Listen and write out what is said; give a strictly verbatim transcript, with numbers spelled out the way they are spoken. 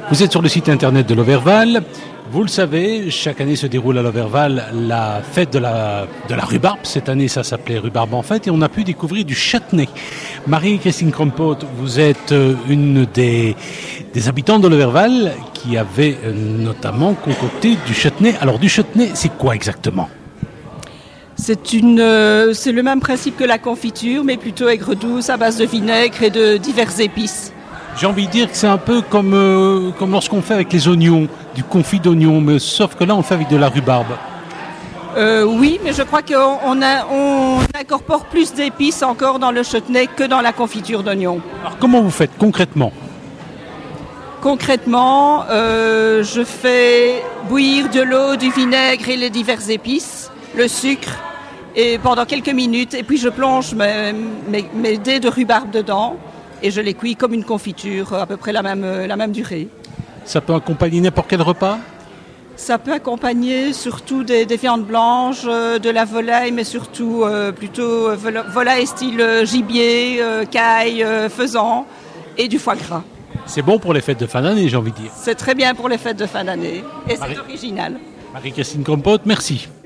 Vous êtes sur le site internet de l'Auverval. Vous le savez, chaque année se déroule à l'Auverval la fête de la, de la rhubarbe. Cette année, ça s'appelait Rhubarbe en fête et on a pu découvrir du châtenay. Marie-Christine Krompoot, vous êtes une des, des habitants de l'Auverval qui avait notamment concocté du châtenay. Alors, du châtenay, c'est quoi exactement ? C'est, une, euh, c'est le même principe que la confiture, mais plutôt aigre douce à base de vinaigre et de diverses épices. J'ai envie de dire que c'est un peu comme, euh, comme lorsqu'on fait avec les oignons, du confit d'oignons, mais sauf que là on fait avec de la rhubarbe. Euh, oui, mais je crois qu'on on a, on incorpore plus d'épices encore dans le châtenay que dans la confiture d'oignons. Alors comment vous faites concrètement ? Concrètement, euh, je fais bouillir de l'eau, du vinaigre et les diverses épices, le sucre, et pendant quelques minutes, et puis je plonge mes, mes, mes dés de rhubarbe dedans. Et je les cuis comme une confiture, à peu près la même, la même durée. Ça peut accompagner n'importe quel repas ? Ça peut accompagner surtout des, des viandes blanches, euh, de la volaille, mais surtout euh, plutôt euh, volaille style euh, gibier, euh, caille, euh, faisan et du foie gras. C'est bon pour les fêtes de fin d'année, j'ai envie de dire. C'est très bien pour les fêtes de fin d'année et Marie... c'est original. Marie-Christine Krompoot, merci.